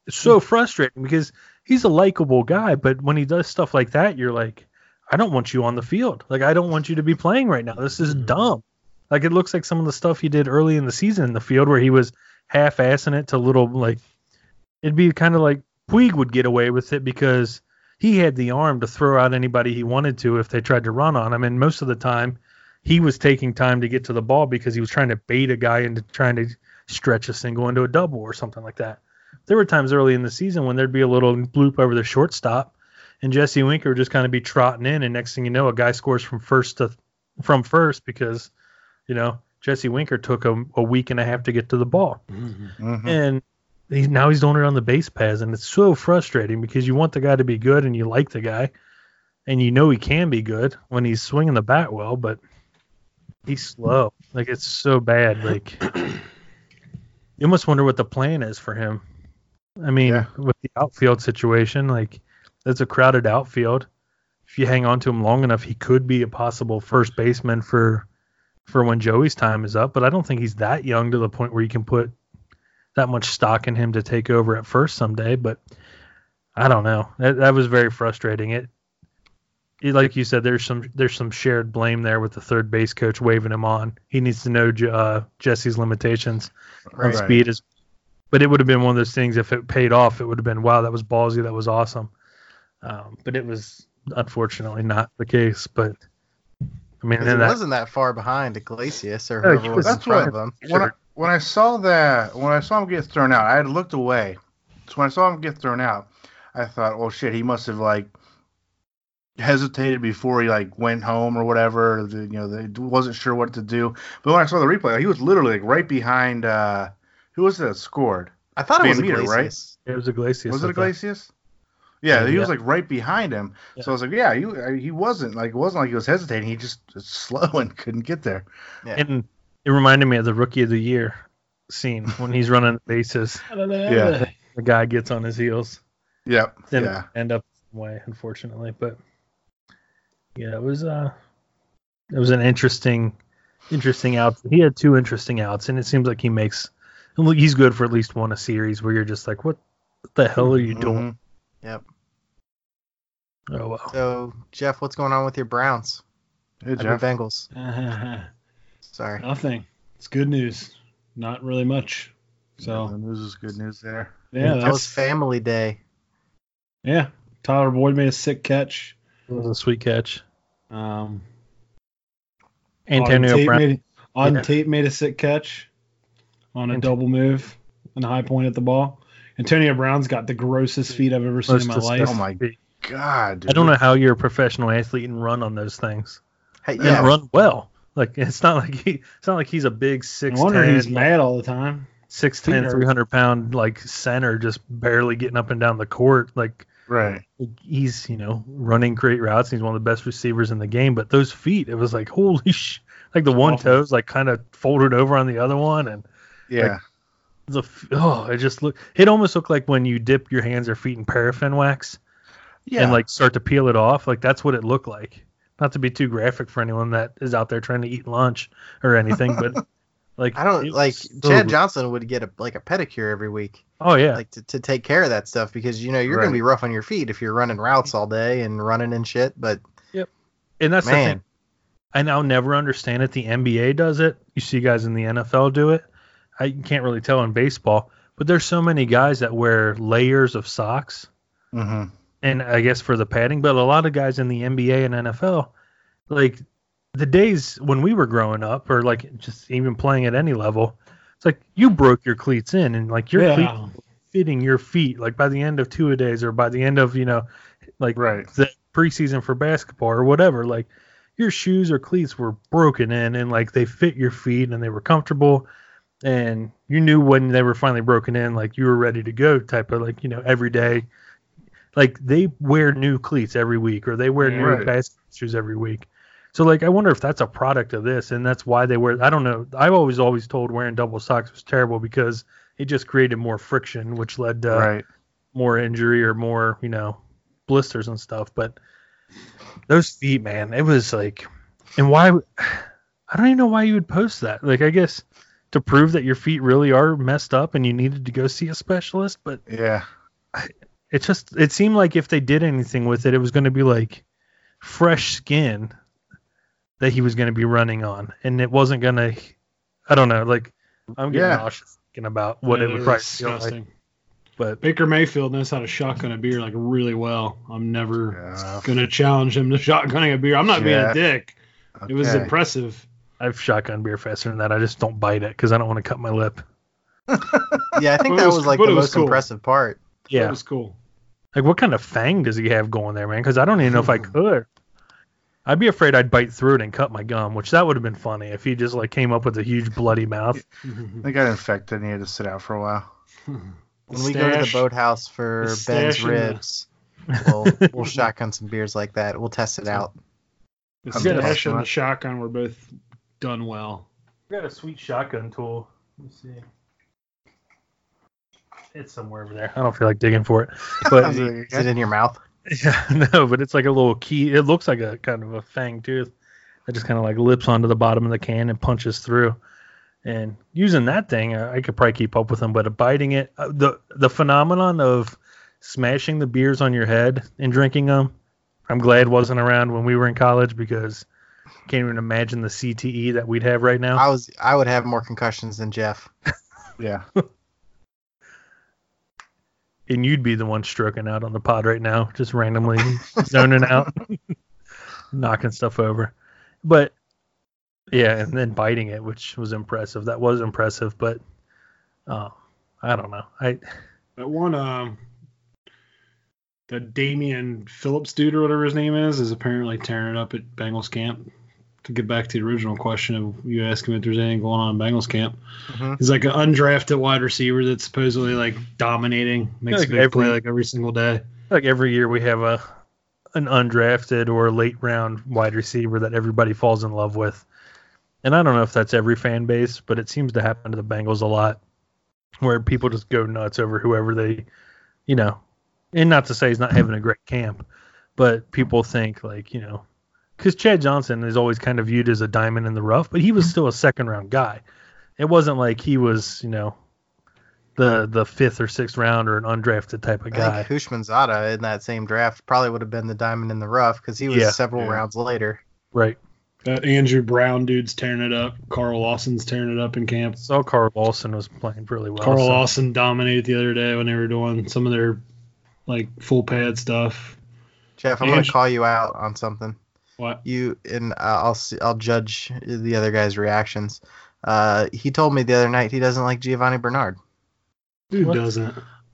It's so frustrating because he's a likable guy, but when he does stuff like that, you're like, I don't want you on the field. Like, I don't want you to be playing right now. This is dumb. Like, it looks like some of the stuff he did early in the season in the field where he was half-assing it to little, like, it'd be kind of like Puig would get away with it because he had the arm to throw out anybody he wanted to if they tried to run on him. And most of the time, he was taking time to get to the ball because he was trying to bait a guy into trying to stretch a single into a double or something like that. There were times early in the season when there'd be a little bloop over the shortstop, and Jesse Winker would just kind of be trotting in, and next thing you know, a guy scores from first because, you know, Jesse Winker took a week and a half to get to the ball. Mm-hmm. And now he's doing it on the base paths, and it's so frustrating because you want the guy to be good and you like the guy, and you know he can be good when he's swinging the bat well, but he's slow. Like, it's so bad. Like, you almost wonder what the plan is for him. I mean, with the outfield situation, like, it's a crowded outfield. If you hang on to him long enough, he could be a possible first baseman for when Joey's time is up, but I don't think he's that young to the point where you can put that much stock in him to take over at first someday. But I don't know. That was very frustrating. It like you said, there's some shared blame there with the third base coach waving him on. He needs to know Jesse's limitations on speed. But it would have been one of those things, if it paid off, it would have been, wow, that was ballsy, that was awesome. But it was unfortunately not the case. But I mean, it wasn't that far behind Iglesias or whoever was in front of him. When I saw him get thrown out, I had looked away. So when I saw him get thrown out, I thought, oh shit, he must have like hesitated before he like went home or whatever. They wasn't sure what to do. But when I saw the replay, he was literally like right behind. Who was it that scored? I thought it was Iglesias. Right? It was Iglesias. Was it Iglesias? Yeah, he was like right behind him. Yeah. So I was like, yeah, he wasn't like, it wasn't like he was hesitating. He just was slow and couldn't get there. Yeah. And it reminded me of the Rookie of the Year scene when he's running the bases. Yeah, the guy gets on his heels. Yep. Didn't end up the way, unfortunately. But yeah, it was an interesting out. He had two interesting outs, and it seems like he's good for at least one a series where you're just like, what the hell are you doing? Yep. Oh well. So Jeff, what's going on with your Browns? Hey, Jeff. Bengals. Sorry. Nothing. It's good news. Not really much. So the news is good news there. Yeah, that was Family Day. Yeah, Tyler Boyd made a sick catch. It was a sweet catch. Antonio Brown. Tate made a sick catch on a double move and a high point at the ball. Antonio Brown's got the grossest feet I've ever seen in my life. Oh my god! Dude. I don't know how you're a professional athlete and run on those things. Hey, and run well. Like, it's not like he's a big 6'10". No wonder he's mad all the time. 6'10", 300-pound like center, just barely getting up and down the court. Like, right. He's running great routes. He's one of the best receivers in the game. But those feet, it was like, holy sh! Like the one toe's like kind of folded over on the other one, and yeah. It almost looked like when you dip your hands or feet in paraffin wax, and like start to peel it off. Like, that's what it looked like. Not to be too graphic for anyone that is out there trying to eat lunch or anything, but like, I don't like Chad Johnson would get a pedicure every week. Oh yeah, like to take care of that stuff because you're gonna be rough on your feet if you're running routes all day and running and shit. But and that's the thing. I now never understand it. The NBA does it. You see guys in the NFL do it. I can't really tell in baseball, but there's so many guys that wear layers of socks. Mm-hmm. And I guess for the padding, but a lot of guys in the NBA and NFL, like the days when we were growing up or like just even playing at any level, it's like you broke your cleats in and like your cleats were fitting your feet like by the end of two-a-days or by the end of, the preseason for basketball or whatever, like your shoes or cleats were broken in and like they fit your feet and they were comfortable and you knew when they were finally broken in, like you were ready to go type of like, every day. Like they wear new cleats every week or they wear new basketball shoes every week. So like, I wonder if that's a product of this and that's why they wear, I don't know. I've always told wearing double socks was terrible because it just created more friction, which led to more injury or more, blisters and stuff. But those feet, man, it was like, and why, I don't even know why you would post that. Like, I guess to prove that your feet really are messed up and you needed to go see a specialist, but it seemed like if they did anything with it, it was going to be like fresh skin that he was going to be running on, and it wasn't going to. I don't know. Like I'm getting nauseous thinking about what it would probably feel like. But Baker Mayfield knows how to shotgun a beer like really well. I'm never going to challenge him to shotgunning a beer. I'm not being a dick. Okay. It was impressive. I've shotgun beer faster than that. I just don't bite it because I don't want to cut my lip. Yeah, I think that was like the most impressive part. Yeah, it was cool. Like, what kind of fang does he have going there, man? Because I don't even know if I could. I'd be afraid I'd bite through it and cut my gum, which that would have been funny if he just like came up with a huge bloody mouth. They got infected and he had to sit out for a while. When we go to the boathouse for Ben's ribs, we'll shotgun some beers like that. We'll test it out. The stash and the shotgun were both done well. We got a sweet shotgun tool. Let me see. It's somewhere over there. I don't feel like digging for it. But is it in your mouth? Yeah, no, but it's like a little key. It looks like a kind of a fang tooth that just kind of like lips onto the bottom of the can and punches through. And using that thing, I could probably keep up with them. But biting it, the phenomenon of smashing the beers on your head and drinking them, I'm glad wasn't around when we were in college because I can't even imagine the CTE that we'd have right now. I would have more concussions than Jeff. Yeah. And you'd be the one stroking out on the pod right now, just randomly zoning out, knocking stuff over. But yeah, and then biting it, which was impressive. That was impressive, but I don't know. That one, the Damian Phillips dude or whatever his name is apparently tearing it up at Bengals camp. To get back to the original question of you asking if there's anything going on in Bengals camp. Mm-hmm. He's like an undrafted wide receiver that's supposedly like dominating, makes a big play like every single day. Like every year we have an undrafted or late round wide receiver that everybody falls in love with. And I don't know if that's every fan base, but it seems to happen to the Bengals a lot where people just go nuts over whoever they, and not to say he's not having a great camp, but people think like, because Chad Johnson is always kind of viewed as a diamond in the rough, but he was still a second-round guy. It wasn't like he was, the fifth or sixth round or an undrafted type of guy. I think Hushmanzada in that same draft probably would have been the diamond in the rough because he was several rounds later. Right. That Andrew Brown dude's tearing it up. Carl Lawson's tearing it up in camp. So Carl Lawson was playing really well. Carl Lawson dominated the other day when they were doing some of their full pad stuff. Jeff, I'm going to call you out on something. What? I'll judge the other guy's reactions. He told me the other night he doesn't like Giovanni Bernard. Who doesn't?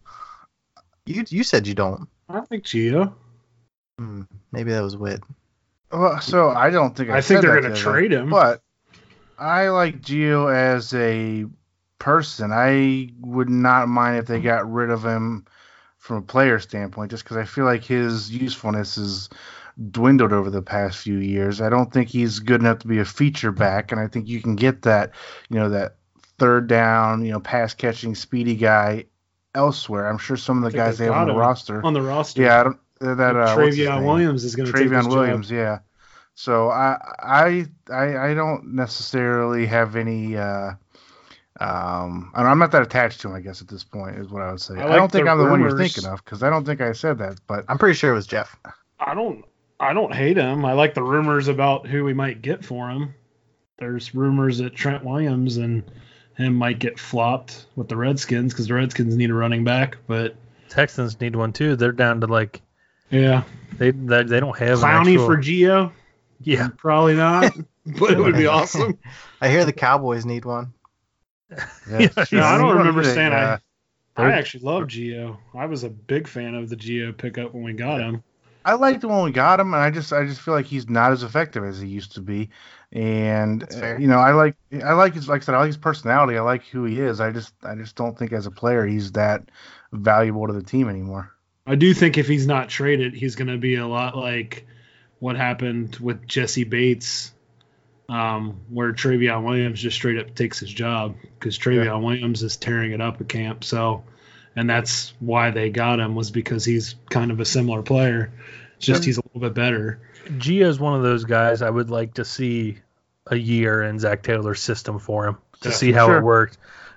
You said you don't. I think Gio. Maybe that was Whit. Well, so I don't think I think they're going to trade him. But I like Gio as a person. I would not mind if they got rid of him from a player standpoint, just because I feel like his usefulness is dwindled over the past few years. I don't think he's good enough to be a feature back, and I think you can get that, that third down, pass catching, speedy guy elsewhere. I'm sure some of the guys they have on the roster. Yeah, Travion Williams is going to take his Williams, job. yeah. So I don't necessarily have any. I'm not that attached to him, I guess, at this point is what I would say. I don't think I'm the one you're thinking of because I don't think I said that, but I'm pretty sure it was Jeff. I don't hate him. I like the rumors about who we might get for him. There's rumors that Trent Williams and him might get flopped with the Redskins because the Redskins need a running back, but Texans need one too. They're down to they don't have Clowney for Gio. Yeah, probably not, but it would be awesome. I hear the Cowboys need one. I don't remember saying I actually love Gio. I was a big fan of the Gio pickup when we got him. I liked him when we got him, and I just feel like he's not as effective as he used to be. And I like his, like I said, I like his personality. I like who he is. I just don't think as a player he's that valuable to the team anymore. I do think if he's not traded, he's going to be a lot like what happened with Jesse Bates, where Travion Williams just straight up takes his job because Travion Williams is tearing it up at camp. So, and that's why they got him, was because he's kind of a similar player. It's just he's a little bit better. Gio's one of those guys I would like to see a year in Zach Taylor's system for him to see how it worked.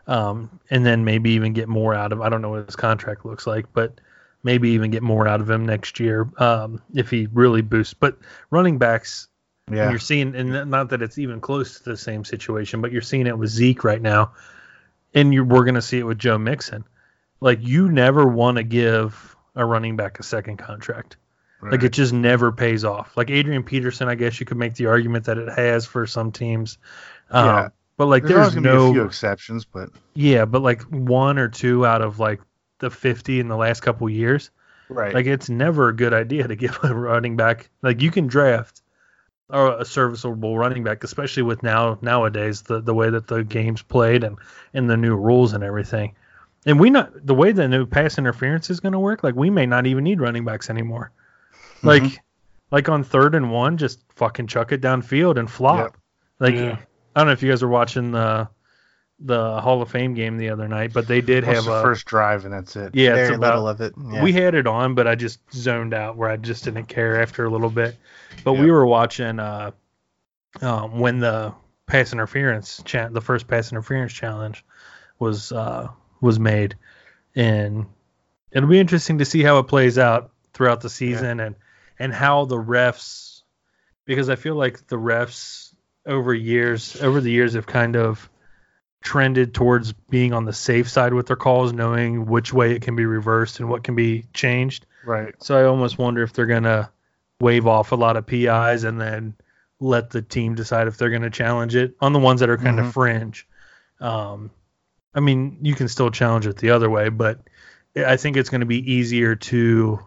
and then maybe even get more out of. I don't know what his contract looks like, but maybe even get more out of him next year if he really boosts. But running backs, and you're seeing, and not that it's even close to the same situation, but you're seeing it with Zeke right now, and we're going to see it with Joe Mixon. Like, you never want to give a running back a second contract. Right. Like, it just never pays off. Like Adrian Peterson, I guess you could make the argument that it has for some teams. But like, there's going to be a few exceptions, but but like 1 or 2 out of like the 50 in the last couple years, right? Like, it's never a good idea to give a running back. Like, you can draft a serviceable running back, especially with nowadays the way that the game's played and the new rules and everything. And the way the new pass interference is going to work, like, we may not even need running backs anymore. Like on 3rd and 1, just fucking chuck it downfield and flop. Yep. I don't know if you guys were watching the Hall of Fame game the other night, but they did have the first drive, and that's it. Yeah, very little of it. Yeah. We had it on, but I just zoned out where I just didn't care after a little bit. But we were watching when the pass interference the first pass interference challenge was made, and it'll be interesting to see how it plays out throughout the season and how the refs, because I feel like the refs over the years have kind of trended towards being on the safe side with their calls, knowing which way it can be reversed and what can be changed. Right. So I almost wonder if they're going to wave off a lot of PIs and then let the team decide if they're going to challenge it on the ones that are kind of fringe. I mean, you can still challenge it the other way, but I think it's going to be easier to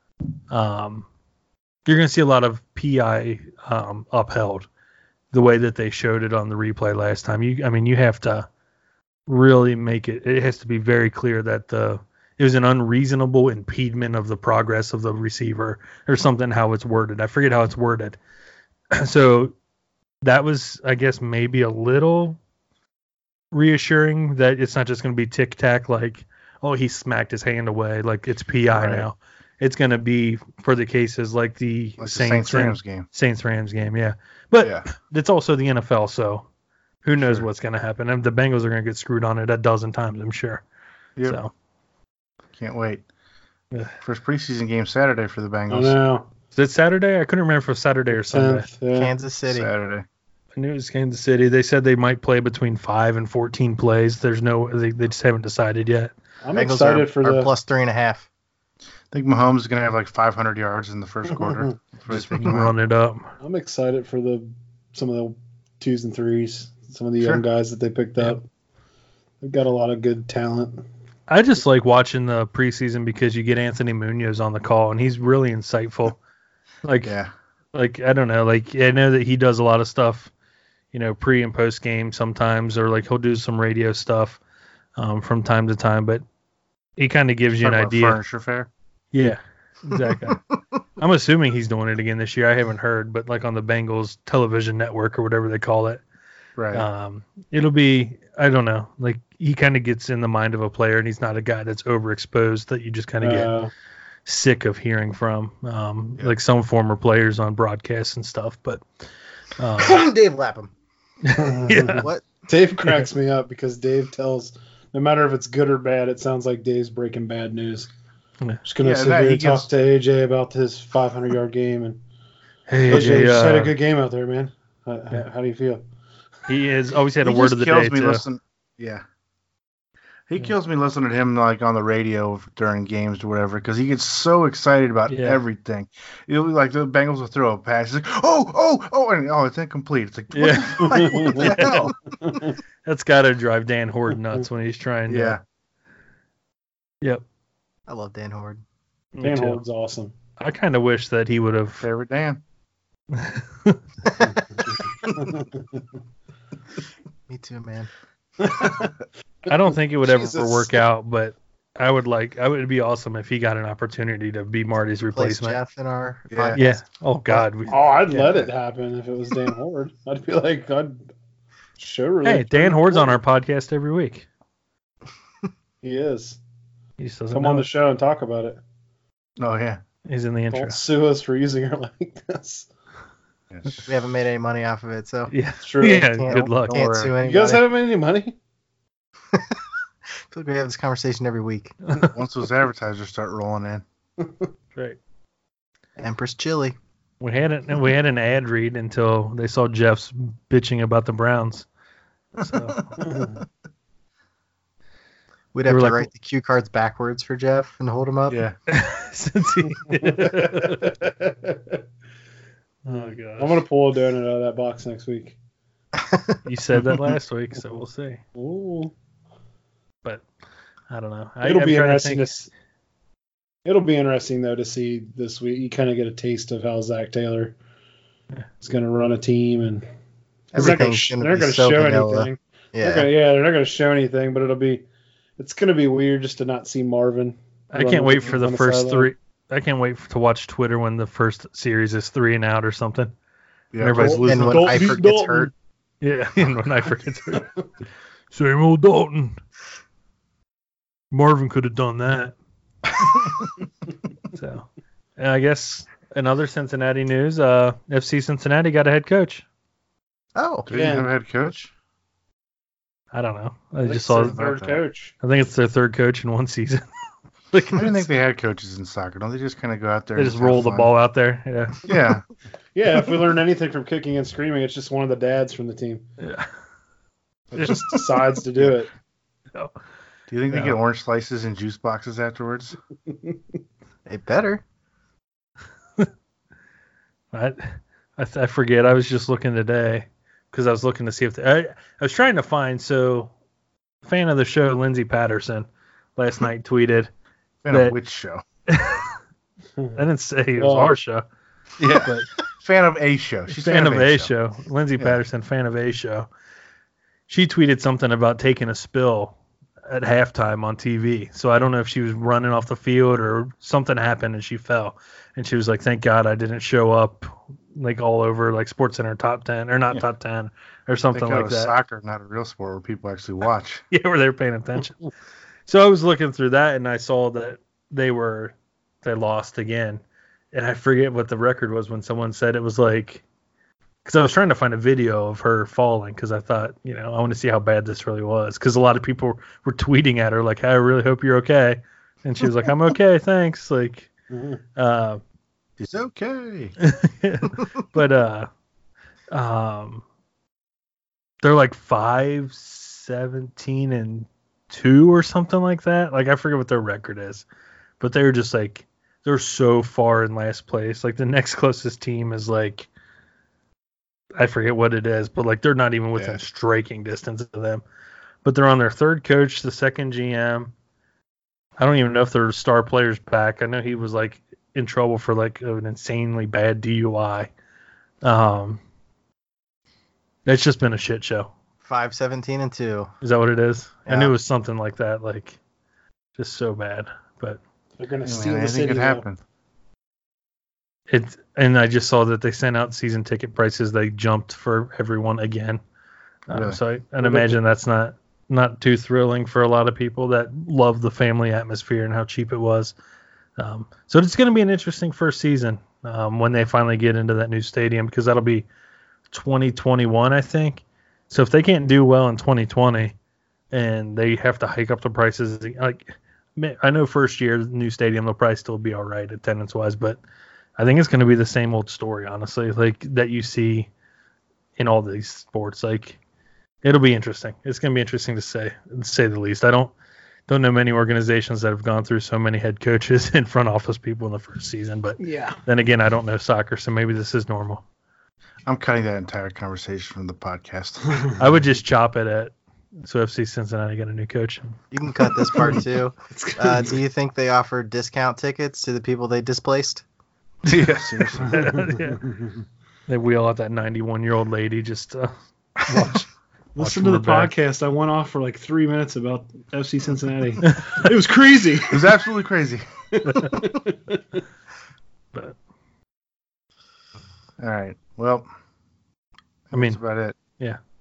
you're going to see a lot of PI upheld the way that they showed it on the replay last time. You have to really make it. It has to be very clear that it was an unreasonable impediment of the progress of the receiver or something, how it's worded. I forget how it's worded. So that was, I guess, maybe a little reassuring that it's not just going to be tic-tac like, oh, he smacked his hand away, like it's PI now. It's going to be for the cases like the Saints-Rams game. Saints-Rams game, yeah. But it's also the NFL, so who knows what's going to happen. And the Bengals are going to get screwed on it a dozen times, I'm sure. Yep. So can't wait. First preseason game Saturday for the Bengals. Oh, no. Is it Saturday? I couldn't remember if it was Saturday or Sunday. Kansas City. Saturday. I knew it was Kansas City. They said they might play between 5 and 14 plays. They just haven't decided yet. I'm excited for the plus 3.5. I think Mahomes is going to have like 500 yards in the first quarter. Just run it up. I'm excited for some of the 2s and 3s, some of the young guys that they picked up. They've got a lot of good talent. I just like watching the preseason because you get Anthony Munoz on the call, and he's really insightful. Like I don't know, like I know that he does a lot of stuff, pre and post game sometimes, or like he'll do some radio stuff from time to time, but he kind of gives you an idea. Furniture Fair. Yeah, exactly. I'm assuming he's doing it again this year. I haven't heard, but like on the Bengals television network or whatever they call it. Right. It'll be, I don't know, like he kind of gets in the mind of a player, and he's not a guy that's overexposed that you just kind of get sick of hearing from, like some former players on broadcasts and stuff. But Dave Lapham. What? Dave cracks me up because Dave tells, no matter if it's good or bad, it sounds like Dave's breaking bad news. Just gonna sit here and talk to AJ about his 500-yard game, and AJ just had a good game out there, man. How do you feel? He has always had a word of the day too. He kills me listening to him like on the radio during games or whatever because he gets so excited about everything. It'll be like the Bengals will throw a pass. He's like, and it's incomplete. It's like, what the hell? That's got to drive Dan Horde nuts when he's trying to. Yep. I love Dan Horde. Dan Horde's awesome. I kind of wish that he would have. Favorite Dan. Me too, man. I don't think it would ever work out, but I would be awesome if he got an opportunity to be Marty's replacement. Jeff in our podcast. Yeah. Oh God. I'd let it happen if it was Dan Horde. I'd be like, I'd show really. Hey, Dan Horde's on our podcast every week. He is. He just doesn't come on the show and talk about it. Oh yeah. He's in the intro. Don't sue us for using her like this. Yes. We haven't made any money off of it, so yeah, true. Yeah, good luck. Can't sue anybody. You guys haven't made any money? I feel like we have this conversation every week. Once those advertisers start rolling in. Right. Empress Chili. We had an ad read until they saw Jeff's bitching about the Browns. So We'd have to write the cue cards backwards for Jeff and hold him up. Yeah. since he, oh god. I'm gonna pull a donut out of that box next week. You said that last week, so we'll see. Ooh. But I don't know. It'll be interesting. It'll be interesting though to see this week. You kind of get a taste of how Zach Taylor is going to run a team, and they're not going to show anything. Yeah. They're not going to show anything, but it's going to be weird just to not see Marvin. I can't wait for the first three. I can't wait to watch Twitter when the first series is 3 and out or something. Yeah, everybody's losing. And when Eifert gets hurt. Yeah, and when Eifert gets hurt. Same old Dalton. Marvin could have done that. So, and I guess in other Cincinnati news, FC Cincinnati got a head coach. Oh, do you have a head coach? I don't know. I just saw the third coach. I think it's their third coach in one season. I didn't think they had coaches in soccer. Don't they just kind of go out there? They just roll the ball out there. Yeah. Yeah. Yeah. If we learn anything from Kicking and Screaming, it's just one of the dads from the team. Yeah. It just decides to do it. No. Do you think they get orange slices and juice boxes afterwards? They better. I forget. I was just looking today because I was looking to see if I was trying to find. So, fan of the show, Lindsay Patterson, last night tweeted. Fan of which show? I didn't say it was our show. Yeah, but fan of a show. She's fan of a show. Lindsay Patterson, fan of a show. She tweeted something about taking a spill at halftime on TV. So I don't know if she was running off the field or something happened and she fell. And she was like, "Thank God I didn't show up like all over like SportsCenter top 10 or not top 10 or something like that." Soccer, not a real sport where people actually watch. Yeah, where they're paying attention. So I was looking through that and I saw that they lost again. And I forget what the record was when someone said it was like, because I was trying to find a video of her falling because I thought, I want to see how bad this really was. Because a lot of people were tweeting at her like, "Hey, I really hope you're okay." And she was like, "I'm okay, thanks." Like, it's okay. But they're like 5-17-2 or something like that. Like I forget what their record is, but they were just like they're so far in last place. Like the next closest team is like, I forget what it is, but like they're not even within striking distance of them. But they're on their third coach, the second GM. I don't even know if their star player's back. I know he was like in trouble for like an insanely bad DUI. It's just been a shit show. 5-17-2. Is that what it is? Yeah. I knew it was something like that, like just so bad. But they're gonna steal the I city. think it happened. And I just saw that they sent out season ticket prices. They jumped for everyone again. Really? So I'd imagine that's not too thrilling for a lot of people that love the family atmosphere and how cheap it was. So it's going to be an interesting first season when they finally get into that new stadium, because that'll be 2021, I think. So if they can't do well in 2020 and they have to hike up the prices, like I know first year new stadium they'll probably still be all right attendance wise, but I think it's going to be the same old story, honestly, like that you see in all these sports. Like it'll be interesting. It's going to be interesting to say the least. I don't know many organizations that have gone through so many head coaches and front office people in the first season, but then again, I don't know soccer, so maybe this is normal. I'm cutting that entire conversation from the podcast. I would just chop it at so FC Cincinnati got a new coach. You can cut this part too. Do you think they offered discount tickets to the people they displaced? Yeah, seriously. Yeah. They wheel out that 91-year-old lady just watch. Listen to the podcast. I went off for like 3 minutes about FC Cincinnati. It was crazy. It was absolutely crazy. But all right. Well, I mean, that's about it. Yeah.